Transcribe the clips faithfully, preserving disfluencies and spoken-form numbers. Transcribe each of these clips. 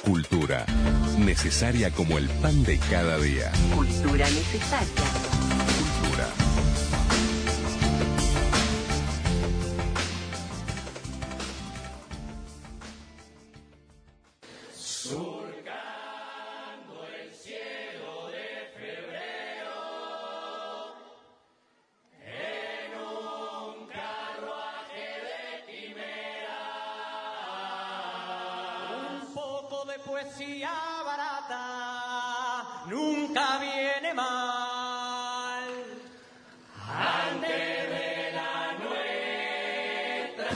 Cultura, necesaria como el pan de cada día. Cultura necesaria. Cultura. Poesía barata nunca viene mal. Antes de la nuestra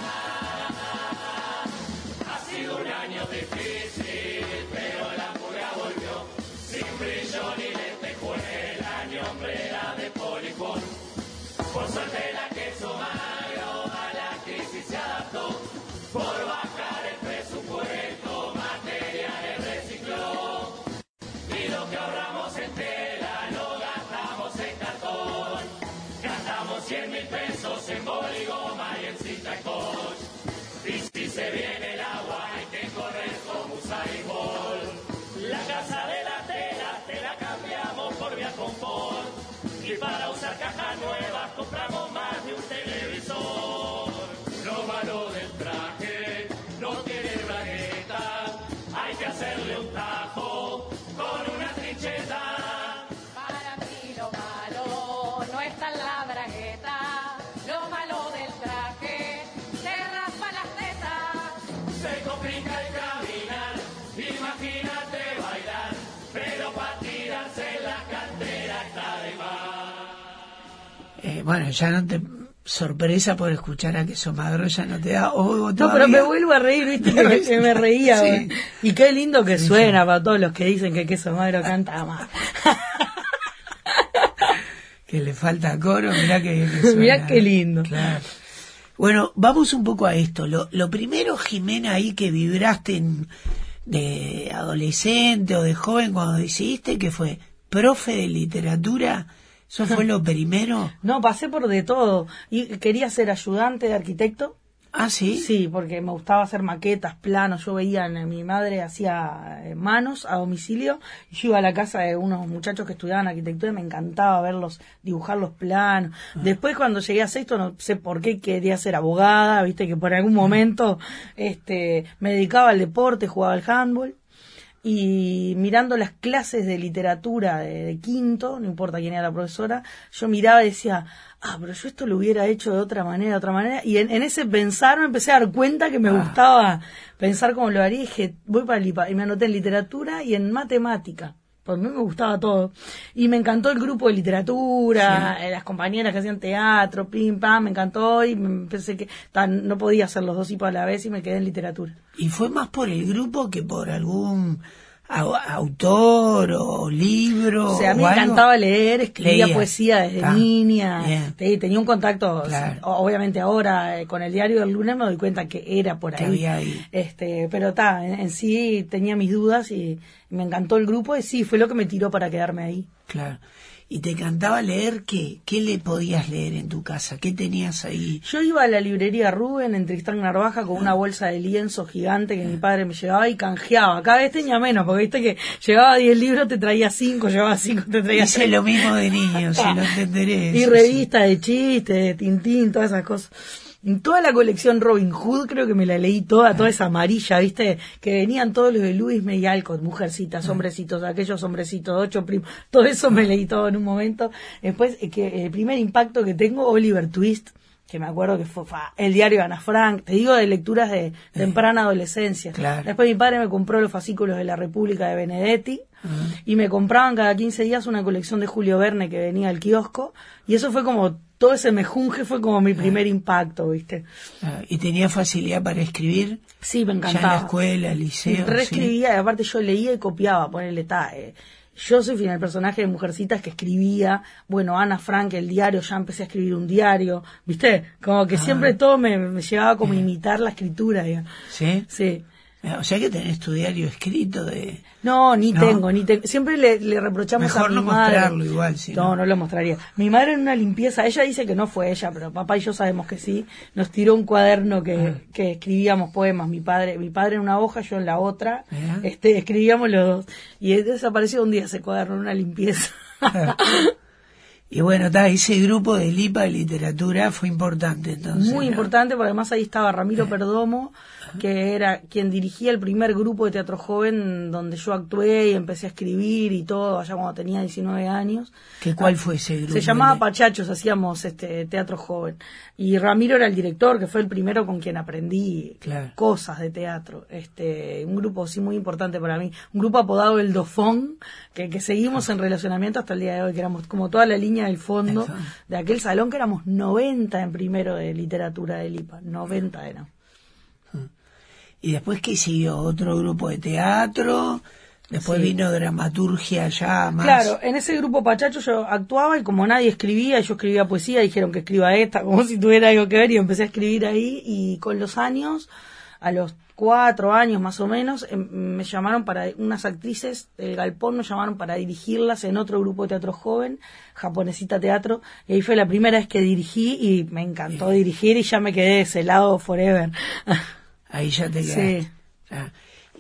ha sido un año difícil, pero la furia volvió sin brillo ni lentejuela ni hombrera de polifón. Por suerte la queso magro a la crisis se adaptó por bajar el presupuesto. Cien mil pesos en boligoma y en cinta coach. Y si se viene el agua hay que correr como Usain Bolt. La casa de la tela te la cambiamos por vía confort. Y para usar cajas nuevas compramos más de un televisor. Lo malo del traje no tiene bragueta. Hay que hacerle un tajo con una trincheta. Para mí lo malo no está en la bragueta. Lo malo del traje se raspa las tetas. Se complica el caminar, imagínate bailar, pero para tirarse en la cartera está de más. Eh, bueno, ya no te... sorpresa por escuchar a Queso Magro, ya no te da... Oh, no, pero me vuelvo a reír, viste, que, que me reía. Sí. Y qué lindo que sí, suena sí. Para todos los que dicen que Queso Magro canta más. Que le falta coro, mirá que, que suena. Mirá qué lindo. Claro. Bueno, vamos un poco a esto. Lo, lo primero, Jimena, ahí que vibraste en, de adolescente o de joven cuando decidiste que fue profe de literatura, ¿eso fue lo primero? No, pasé por de todo. Y quería ser ayudante de arquitecto. ¿Ah, sí? Sí, porque me gustaba hacer maquetas, planos. Yo veía, a mi madre hacía manos a domicilio. Y yo iba a la casa de unos muchachos que estudiaban arquitectura y me encantaba verlos dibujar los planos. Ah. Después, cuando llegué a sexto, no sé por qué quería ser abogada. Viste que por algún momento este me dedicaba al deporte, jugaba al handball. Y mirando las clases de literatura de, de quinto, no importa quién era la profesora, yo miraba y decía, ah, pero yo esto lo hubiera hecho de otra manera, de otra manera. Y en, en ese pensar me empecé a dar cuenta que me ah. gustaba pensar cómo lo haría. Y dije, voy para el I P A. Y me anoté en literatura y en matemática. Porque a mí me gustaba todo. Y me encantó el grupo de literatura, sí. Las compañeras que hacían teatro, pim, pam, me encantó. Y pensé que tan, no podía hacer los dos I P A a la vez y me quedé en literatura. ¿Y fue más por el grupo que por algún autor o libro? O sea, a mí me encantaba leer, escribía Leía. poesía desde ah, niña, yeah. tenía un contacto, claro. Obviamente ahora con el diario del lunes me doy cuenta que era por ahí, ahí. este pero ta, en, en sí tenía mis dudas y me encantó el grupo y sí, fue lo que me tiró para quedarme ahí. Claro. ¿Y te encantaba leer qué? ¿Qué le podías leer en tu casa? ¿Qué tenías ahí? Yo iba a la librería Rubén en Tristán Narvaja con una bolsa de lienzo gigante que mi padre me llevaba y canjeaba. Cada vez tenía menos, porque viste que llevaba diez libros, te traía cinco, llevaba cinco, te traía Hice seis. Lo mismo de niño, si lo entenderé. Y revistas sí. de chistes, de Tintín, todas esas cosas. En toda la colección Robin Hood creo que me la leí toda, toda esa amarilla, ¿viste? Que venían todos los de Luis May Alcott, Mujercitas, Hombrecitos, aquellos hombrecitos, ocho primos, todo eso me leí todo en un momento. Después, que el primer impacto que tengo, Oliver Twist, que me acuerdo que fue fa, el diario de Ana Frank, te digo de lecturas de temprana adolescencia. Claro. Después mi padre me compró los fascículos de La República de Benedetti, uh-huh. y me compraban cada quince días una colección de Julio Verne que venía al kiosco, y eso fue como, todo ese mejunje fue como mi primer uh-huh. impacto, ¿viste? Uh, ¿Y tenía facilidad para escribir? Sí, me encantaba. Ya en la escuela, el liceo. Reescribía, ¿sí? Y aparte yo leía y copiaba, ponerle ta, eh, yo soy el personaje de Mujercitas que escribía, bueno, Ana Frank, el diario, ya empecé a escribir un diario, ¿viste? Como que ah. siempre todo me, me llevaba como a imitar la escritura, digamos. ¿Sí? Sí. O sea que tenés tu diario escrito de... No, ni ¿No? tengo, ni tengo. Siempre le, le reprochamos Mejor a mi no madre. mostrarlo igual, si no, no. no lo mostraría. Mi madre en una limpieza, ella dice que no fue ella, pero papá y yo sabemos que sí. Nos tiró un cuaderno que, Ah. que escribíamos poemas. Mi padre, mi padre en una hoja, yo en la otra. Mirá. Este, escribíamos los dos. Y desapareció un día ese cuaderno en una limpieza. Y bueno, está, ese grupo de Lipa de literatura fue importante entonces. Muy ¿no? importante, porque además ahí estaba Ramiro Perdomo, que era quien dirigía el primer grupo de teatro joven donde yo actué y empecé a escribir y todo, allá cuando tenía diecinueve años. ¿Qué, ¿Cuál fue ese grupo? Se llamaba de... Pachachos, hacíamos este teatro joven. Y Ramiro era el director, que fue el primero con quien aprendí Claro. cosas de teatro. Este, un grupo sí muy importante para mí. Un grupo apodado El Dofón, que, que seguimos en relacionamiento hasta el día de hoy, que éramos como toda la línea del fondo Eso. de aquel salón, que éramos noventa en primero de literatura de Lipa. noventa eran. Y después que siguió otro grupo de teatro, después Sí. vino dramaturgia ya más. Claro, en ese grupo Pachacho yo actuaba y como nadie escribía, yo escribía poesía, dijeron que escriba esta, como si tuviera algo que ver, y empecé a escribir ahí, y con los años, a los cuatro años más o menos, em, me llamaron para, unas actrices del Galpón me llamaron para dirigirlas en otro grupo de teatro joven, Japonesita Teatro, y ahí fue la primera vez que dirigí y me encantó dirigir y ya me quedé de ese lado forever. Ahí ya te quedaste. Sí. Ah.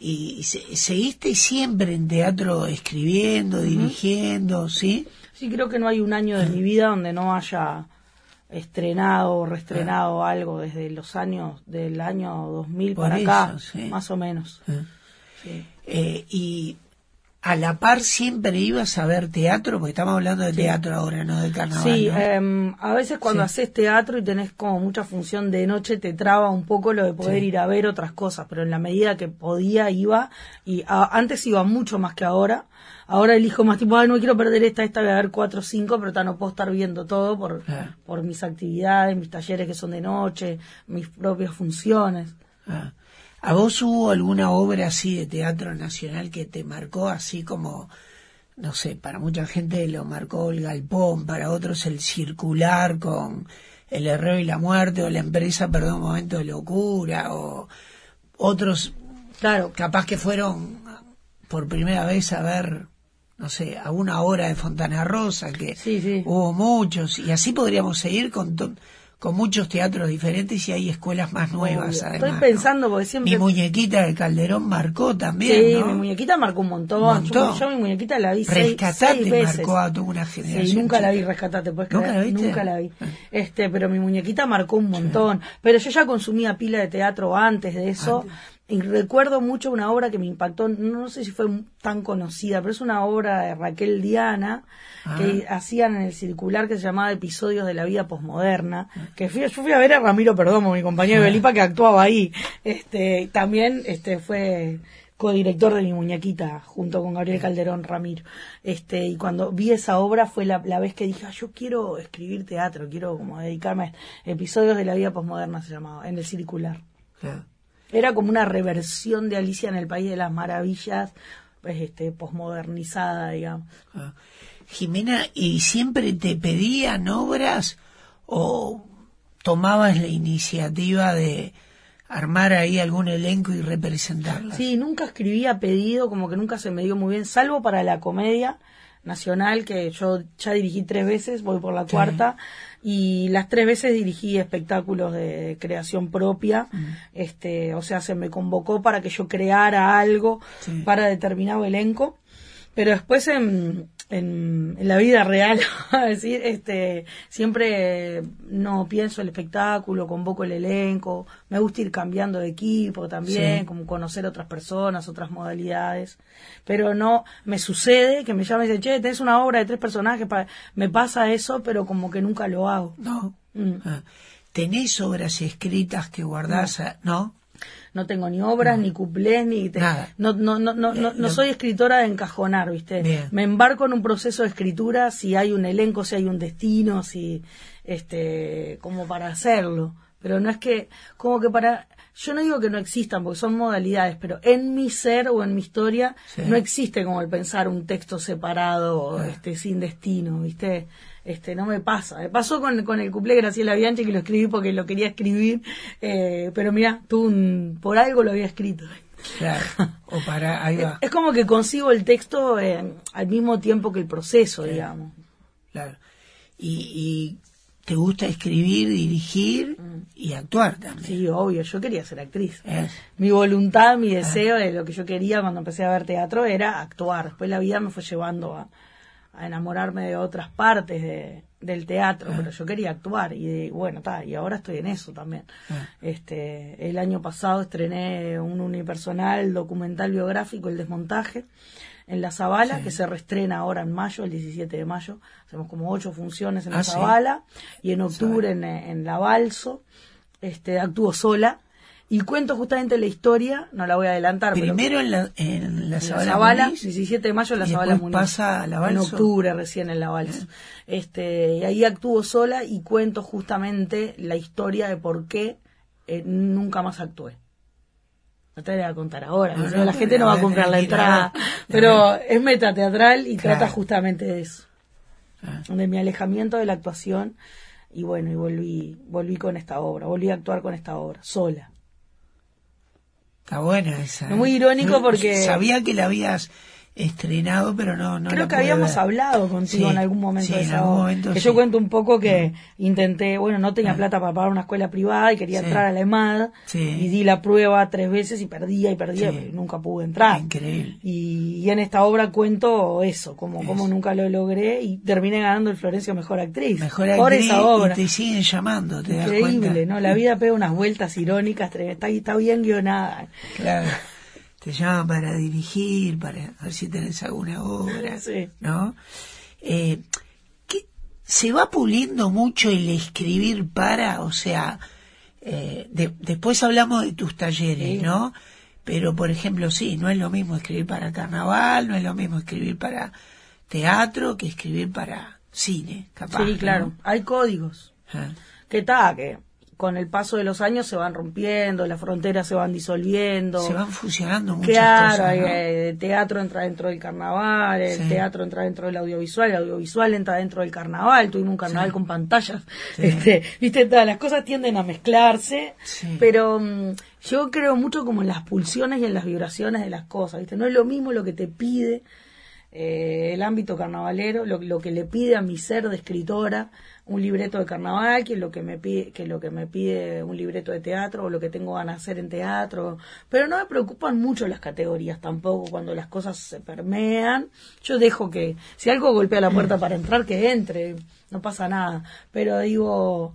Y se- seguiste siempre en teatro escribiendo, dirigiendo, ¿sí? Sí, creo que no hay un año de mi vida donde no haya estrenado o reestrenado algo desde los años del año dos mil Por para eso, acá, sí. más o menos. Ah. Sí. Eh, y a la par siempre ibas a ver teatro, porque estamos hablando de teatro ahora, no de carnaval. Sí, ¿no? em, a veces cuando Sí. haces teatro y tenés como mucha función de noche te traba un poco lo de poder Sí. ir a ver otras cosas, pero en la medida que podía iba, y a- antes iba mucho más que ahora. Ahora elijo más tipo, ay, no quiero perder esta, esta voy a ver cuatro o cinco, pero ta, no puedo estar viendo todo por, Claro. por mis actividades, mis talleres que son de noche, mis propias funciones. Ah. ¿A vos hubo alguna obra así de teatro nacional que te marcó así como, no sé, para mucha gente lo marcó el Galpón, para otros el Circular con El Herrero y la Muerte, o La Empresa, perdón, Momento de Locura, o otros, Claro, capaz que fueron por primera vez a ver, no sé, a una obra de Fontana Rosa, que Sí, sí. hubo muchos, y así podríamos seguir con to- con muchos teatros diferentes y hay escuelas más nuevas, obvio. además. Estoy ¿no? pensando porque siempre... Mi muñequita de Calderón marcó también, Sí, ¿no? mi muñequita marcó un montón. Un montón. Yo, yo mi muñequita la vi seis, Rescatate seis veces. marcó a toda una generación. Sí, nunca la vi, chica. Rescatate, ¿puedes ¿Nunca creer? la viste? Nunca la vi. Ah. Este, pero mi muñequita marcó un montón. Pero yo ya consumía pila de teatro antes de eso. Antes. Y recuerdo mucho una obra que me impactó, no sé si fue tan conocida, pero es una obra de Raquel Diana, Ah. que hacían en el Circular, que se llamaba Episodios de la Vida Posmoderna, que fui, yo fui a ver a Ramiro Perdomo, mi compañero de Lipa, que actuaba ahí. Este, también este fue codirector de mi muñequita, junto con Gabriel Calderón Ramiro. Este, y cuando vi esa obra fue la, la vez que dije, ah, yo quiero escribir teatro, quiero como dedicarme a esto. Episodios de la Vida Posmoderna se llamaba, en el Circular. Claro. Era como una reversión de Alicia en el País de las Maravillas, pues, este, posmodernizada, digamos. Ah. Jimena, ¿y siempre te pedían obras o tomabas la iniciativa de armar ahí algún elenco y representarlas? Sí, nunca escribí a pedido, como que nunca se me dio muy bien, salvo para la comedia nacional, que yo ya dirigí tres veces, voy por la Sí. cuarta, y las tres veces dirigí espectáculos de creación propia, Mm. este, o sea, se me convocó para que yo creara algo Sí. para determinado elenco, pero después en, en, en la vida real, a decir, este, siempre no pienso el espectáculo, convoco el elenco, me gusta ir cambiando de equipo también, Sí. como conocer otras personas, otras modalidades, pero no, me sucede que me llaman y dicen, che, tenés una obra de tres personajes, pa-". Me pasa eso, pero como que nunca lo hago. No. Mm. Ah. ¿Tenés obras escritas que guardás? a- ¿No? No tengo ni obras, ni cuplés, ni... te- Nada. No, no, no, no, no, no soy escritora de encajonar, ¿viste? Bien. Me embarco en un proceso de escritura si hay un elenco, si hay un destino, si... este como para hacerlo. Pero no es que... Como que para... Yo no digo que no existan, porque son modalidades, pero en mi ser o en mi historia Sí. no existe como el pensar un texto separado, Ah. este sin destino, ¿viste? Este, no me pasa. Me pasó con, con el cuplé de Graciela Bianchi, que lo escribí porque lo quería escribir, eh, pero mira, tú un, por algo lo había escrito. Claro, o para, ahí va. Es como que consigo el texto eh, al mismo tiempo que el proceso, Claro. digamos. Claro. Y, y te gusta escribir, dirigir y actuar también. Sí, obvio, yo quería ser actriz. Es. Mi voluntad, mi deseo, de lo que yo quería cuando empecé a ver teatro era actuar. Después la vida me fue llevando a, a enamorarme de otras partes de, del teatro, pero yo quería actuar y bueno, ta, y ahora estoy en eso también. Ah. Este, el año pasado estrené un unipersonal documental biográfico, El Desmontaje, en la Zabala, Sí. que se reestrena ahora en mayo, el diecisiete de mayo. Hacemos como ocho funciones en Ah, la sí. Zabala y en octubre en, en la Balso. Este, actúo sola y cuento justamente la historia, no la voy a adelantar, Primero pero en la, en la en la Zabala Zabala, Muniz, diecisiete de mayo en la y Zabala después Muniz. pasa a la En Balso. octubre recién en la Balso. Este, y ahí actúo sola y cuento justamente la historia de por qué eh, nunca más actué. No te voy a contar ahora, No, porque no, la pero gente no va a ahora comprar la tenés que entrada, ir a ver. pero es metateatral y Claro. trata justamente de eso, Ah. de mi alejamiento de la actuación. Y bueno, y volví, volví con esta obra, volví a actuar con esta obra, sola. Está buena esa. Es muy irónico Yo porque- sabía que la habías estrenado, pero no, no Creo la que pude habíamos ver. habló contigo Sí, en algún momento sí, de en esa algún obra. momento Que sí. yo cuento un poco que intenté, bueno, no tenía plata para pagar una escuela privada y quería Sí. entrar a la EMAD Sí. y di la prueba tres veces y perdía y perdía Sí. y nunca pude entrar. Increíble. Y, y en esta obra cuento eso, como, como Eso. nunca lo logré y terminé ganando el Florencio Mejor Actriz. Mejor por actriz esa obra. y te siguen llamando, te das Increíble, cuenta. ¿no? La vida pega unas vueltas irónicas, tre- está, está bien guionada. Claro. Te llaman para dirigir, para ver si tenés alguna obra, Sí. ¿no? Eh, ¿qué- ¿Se va puliendo mucho el escribir para, o sea, eh, de- después hablamos de tus talleres, Sí. ¿no? Pero, por ejemplo, sí, no es lo mismo escribir para carnaval, no es lo mismo escribir para teatro que escribir para cine, capaz. Sí, ¿no? claro, hay códigos. Ah, Que está, que con el paso de los años se van rompiendo, las fronteras se van disolviendo. se van fusionando muchas Claro, cosas, hay, ¿no? eh, el teatro entra dentro del carnaval, el Sí. teatro entra dentro del audiovisual, el audiovisual entra dentro del carnaval, tuvimos un carnaval Sí. con pantallas, Sí. este, viste, todas las cosas tienden a mezclarse, Sí. pero mm, yo creo mucho como en las pulsiones y en las vibraciones de las cosas, viste, no es lo mismo lo que te pide eh, el ámbito carnavalero, lo, lo que le pide a mi ser de escritora un libreto de carnaval, que lo que me pide, que lo que me pide un libreto de teatro o lo que tengo ganas de hacer en teatro, pero no me preocupan mucho las categorías tampoco cuando las cosas se permean. Yo dejo que si algo golpea la puerta para entrar, que entre, no pasa nada, pero digo,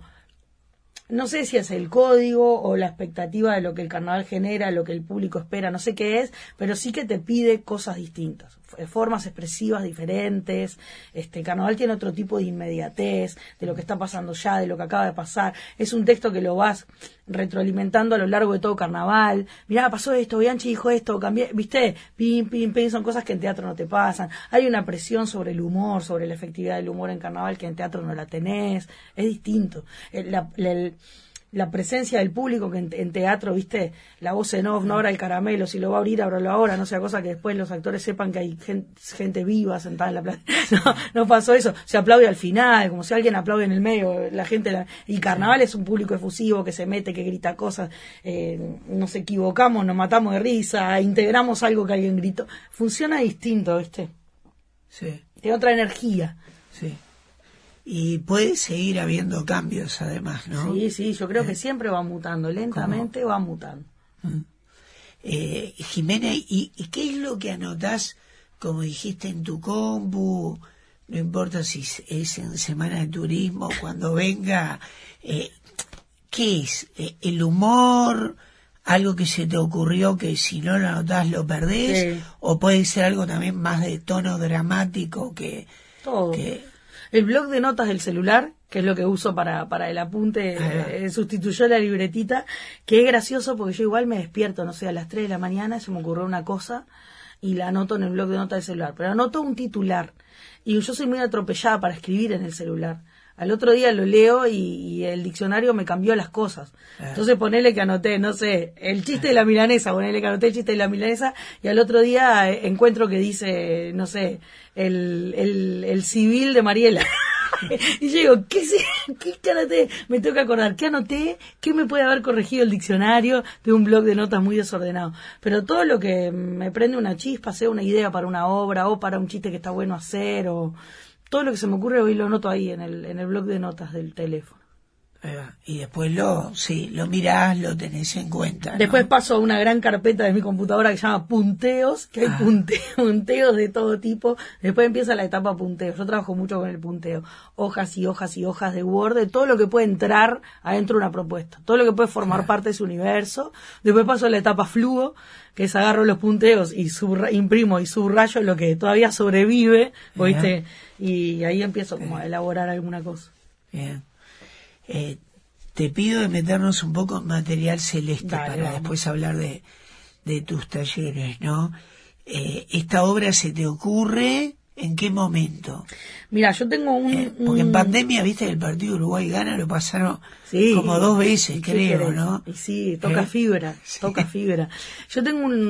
no sé si es el código o la expectativa de lo que el carnaval genera, lo que el público espera, no sé qué es, pero sí que te pide cosas distintas, f- formas expresivas diferentes. Este, el carnaval tiene otro tipo de inmediatez, de lo que está pasando ya, de lo que acaba de pasar. Es un texto que lo vas retroalimentando a lo largo de todo carnaval. Mirá, pasó esto, Bianchi dijo esto, cambié, ¿viste? Pim, pim, pim, son cosas que en teatro no te pasan. Hay una presión sobre el humor, sobre la efectividad del humor en carnaval que en teatro no la tenés. Es distinto. El- la, la- el- la presencia del público que en, en teatro, viste, la voz en off, no abra el caramelo, si lo va a abrir, ábralo ahora, no sea cosa que después los actores sepan que hay gen- gente viva sentada en la plaza. No, no pasó eso, se aplaude al final, como si alguien aplaude en el medio, la gente, la, y carnaval es un público efusivo que se mete, que grita cosas, eh, nos equivocamos, nos matamos de risa, integramos algo que alguien gritó, funciona distinto, viste, Sí, tiene otra energía. sí. Y puede seguir habiendo cambios además, ¿no? Sí, sí, yo creo que siempre va mutando, lentamente va mutando. Eh, Jimena, ¿y, ¿y qué es lo que anotás, como dijiste, en tu compu? No importa si es- es en Semana de Turismo, cuando venga, eh, ¿qué es? Eh, ¿El humor? ¿Algo que se te ocurrió que si no lo anotás lo perdés? Sí. ¿O puede ser algo también más de tono dramático que... Todo. que El blog de notas del celular, que es lo que uso para, para el apunte, Ahí va. eh, sustituyó la libretita, que es gracioso porque yo igual me despierto, no sé, a las tres de la mañana se me ocurrió una cosa y la anoto en el blog de notas del celular, pero anoto un titular y yo soy muy atropellada para escribir en el celular. Al otro día lo leo y, y el diccionario me cambió las cosas. Entonces ponele que anoté, no sé, el chiste de la milanesa, ponele que anoté el chiste de la milanesa y al otro día eh, encuentro que dice, no sé, el, el, el civil de Mariela. Y yo digo, ¿qué, se, ¿qué, qué anoté? Me tengo que acordar, ¿qué anoté? ¿Qué me puede haber corregido el diccionario de un blog de notas muy desordenado? Pero todo lo que me prende una chispa, sea una idea para una obra o para un chiste que está bueno hacer, o todo lo que se me ocurre hoy lo noto ahí en el, en el blog de notas del teléfono. Y después lo, sí, lo mirás, lo tenés en cuenta, ¿no? Después paso a una gran carpeta de mi computadora que se llama punteos, que hay Ah. punte- punteos de todo tipo. Después empieza la etapa punteo. Yo trabajo mucho con el punteo. Hojas y hojas y hojas de Word, de todo lo que puede entrar adentro de una propuesta. Todo lo que puede formar Claro. parte de su universo. Después paso a la etapa fluo, que es agarro los punteos y subra- imprimo y subrayo lo que todavía sobrevive, ¿viste? Y ahí empiezo como a elaborar alguna cosa. Bien. Eh, te pido de meternos un poco en material celeste Dale, para vamos. después hablar de, de tus talleres, ¿no? Eh, ¿Esta obra se te ocurre en qué momento? Mira, yo tengo un... Eh, porque en un- pandemia, viste, el partido Uruguay gana, lo pasaron Sí, como dos veces, ¿y qué creo, querés? ¿no? Y sí, toca ¿Eh? fibra, Sí. toca fibra. Yo tengo un,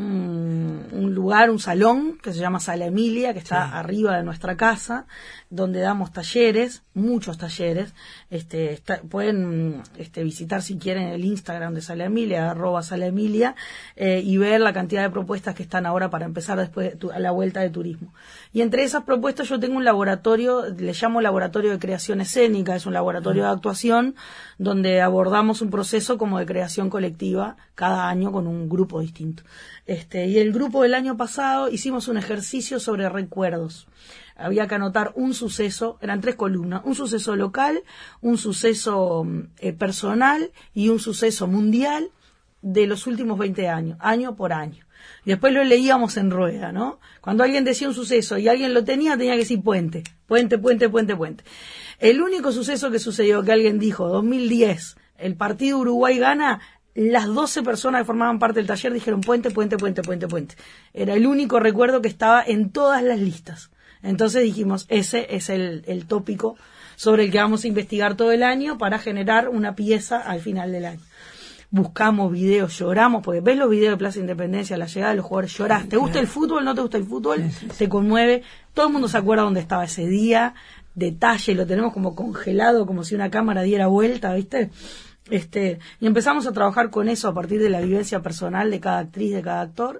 un, un lugar, un salón que se llama Sala Emilia, que está Sí. arriba de nuestra casa, donde damos talleres, muchos talleres. Este, está- pueden este, visitar si quieren el Instagram de Sala Emilia, arroba Sala Emilia, eh, y ver la cantidad de propuestas que están ahora para empezar después de tu- a la vuelta de turismo. Y entre esas propuestas yo tengo un laboratorio, le llamo laboratorio de creación escénica, es un laboratorio de actuación donde abordamos un proceso como de creación colectiva cada año con un grupo distinto. Este, y el grupo del año pasado hicimos un ejercicio sobre recuerdos. Había que anotar un suceso, eran tres columnas, un suceso local, un suceso eh, personal y un suceso mundial de los últimos veinte años, año por año. Y después lo leíamos en rueda, ¿no? Cuando alguien decía un suceso y alguien lo tenía, tenía que decir puente, puente, puente, puente, puente. El único suceso que sucedió, que alguien dijo, dos mil diez, el partido Uruguay gana, las doce personas que formaban parte del taller dijeron puente, puente, puente, puente, puente. Era el único recuerdo que estaba en todas las listas. Entonces dijimos, ese es el, el tópico sobre el que vamos a investigar todo el año para generar una pieza al final del año. Buscamos videos, lloramos, porque ves los videos de Plaza Independencia, la llegada de los jugadores, llorás. ¿Te gusta el fútbol? ¿No te gusta el fútbol? Sí, sí, sí. Te conmueve. Todo el mundo se acuerda dónde estaba ese día. Detalle, lo tenemos como congelado, como si una cámara diera vuelta, ¿viste? Este, y empezamos a trabajar con eso a partir de la vivencia personal de cada actriz, de cada actor.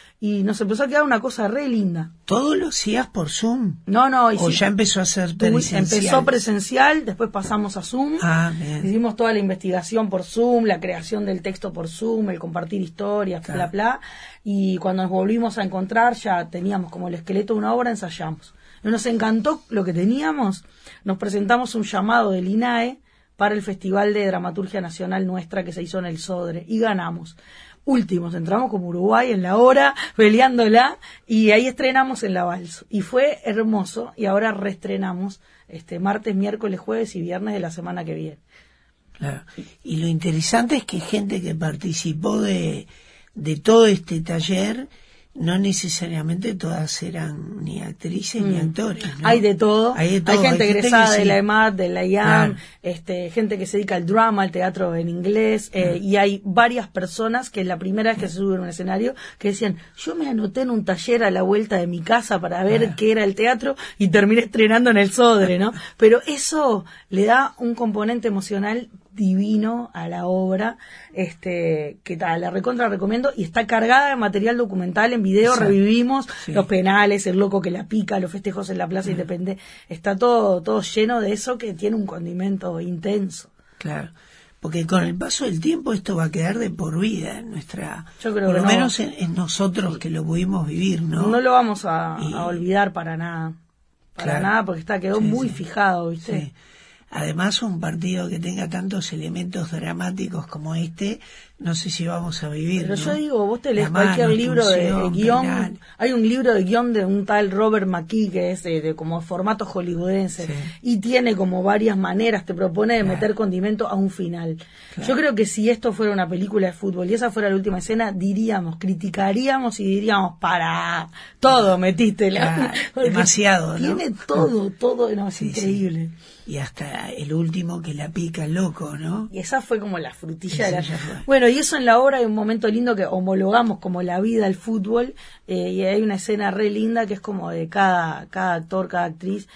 Y nos empezó a quedar una cosa re linda. ¿Todo lo hacías por Zoom? No, no, ¿O hicimos- ya empezó a ser Tuvi- presencial? Empezó presencial, después pasamos a Zoom. Ah, bien. Hicimos toda la investigación por Zoom, la creación del texto por Zoom, el compartir historias, Claro. bla, bla. Y cuando nos volvimos a encontrar, ya teníamos como el esqueleto de una obra, ensayamos. Y nos encantó lo que teníamos. Nos presentamos un llamado del I N A E para el Festival de Dramaturgia Nacional nuestra que se hizo en el Sodre. Y ganamos. Últimos, entramos como Uruguay en la hora, peleándola, y ahí estrenamos en la Balso. Y fue hermoso, y ahora reestrenamos este martes, miércoles, jueves y viernes de la semana que viene. Claro. Y lo interesante es que gente que participó de, de todo este taller, no necesariamente todas eran ni actrices ni actores, ¿no? Hay de todo, Hay de todo. gente Hay gente egresada que de sí. la E M A D, de la I A M, Claro. este, gente que se dedica al drama, al teatro en inglés, eh, y hay varias personas que es la primera vez que se suben a un escenario que decían, yo me anoté en un taller a la vuelta de mi casa para ver Claro. qué era el teatro y terminé estrenando en el Sodre, ¿no? Pero eso le da un componente emocional divino a la obra, este, que tal, la recontra recomiendo, y está cargada de material documental en video. Exacto. Revivimos Sí. los penales, el loco que la pica, los festejos en la Plaza Independencia, está todo, todo lleno de eso que tiene un condimento intenso. Claro. Porque con el paso del tiempo esto va a quedar de por vida en nuestra... Yo creo por que lo no. menos en, en nosotros que lo pudimos vivir, ¿no? No, lo vamos a, Y- a olvidar para nada, para Claro. nada, porque está quedó Sí, muy sí. fijado, ¿viste? Sí. Además, un partido que tenga tantos elementos dramáticos como este, no sé si vamos a vivir. Pero ¿no? yo digo, vos te lees La mano, cualquier libro de, de expulsión, guión, penal. hay un libro de guión de un tal Robert McKee que es de, de como formato hollywoodense, Sí. y tiene como varias maneras, te propone de Claro. meter condimento a un final. Claro. Yo creo que si esto fuera una película de fútbol y esa fuera la última escena, diríamos, criticaríamos y diríamos, para, todo metiste. la- Claro, porque demasiado, ¿no? Tiene todo, todo, no, es Sí, sí. increíble. Y hasta el último que la pica loco, ¿no? Y esa fue como la frutilla de Esa la... ya fue. Bueno, y eso en la obra hay un momento lindo que homologamos como la vida al fútbol, eh, y hay una escena re linda que es como de cada, cada actor, cada actriz,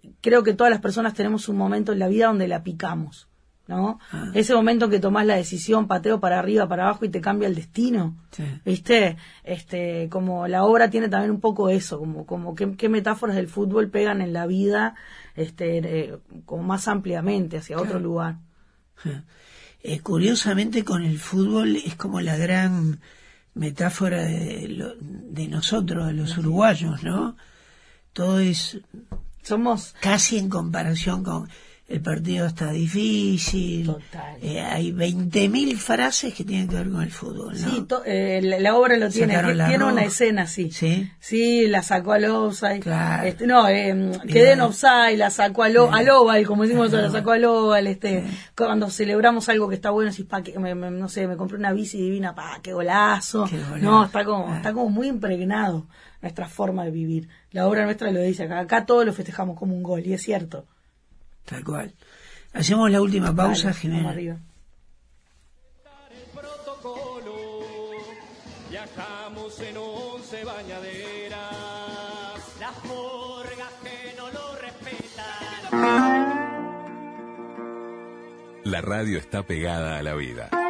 creo que todas las personas tenemos un momento en la vida donde la picamos, ¿no? Ah. Ese momento en que tomás la decisión, pateo para arriba, para abajo y te cambia el destino, sí. ¿Viste? Este, como la obra tiene también un poco eso, como, como qué, qué metáforas del fútbol pegan en la vida, este, eh, como más ampliamente hacia claro. otro lugar. Eh, curiosamente con el fútbol es como la gran metáfora de, lo, de nosotros, de los uruguayos, ¿no? Todo es somos casi en comparación con el partido está difícil. Total. Eh, hay veinte mil frases que tienen que ver con el fútbol, ¿no? Sí, to, eh, la, la obra lo tiene. Tiene roja. Una escena, sí. Sí. Sí, la sacó al offside. Claro. Este, no, eh, quedé en offside, la sacó al, al oval, como decimos nosotros, la sacó al oval. Este, sí. Cuando celebramos algo que está bueno, decís, pa, que, me, me, no sé, me compré una bici divina, pa, qué golazo. Qué golazo. No, está como, ah. está como muy impregnado nuestra forma de vivir. La obra nuestra lo dice acá. Acá todos lo festejamos como un gol, y es cierto. Tal cual. Hacemos la última pausa, vale, Jimena. Arriba. El protocolo, viajamos en once bañaderas, las jorgas que no lo respetan. La radio está pegada a la vida.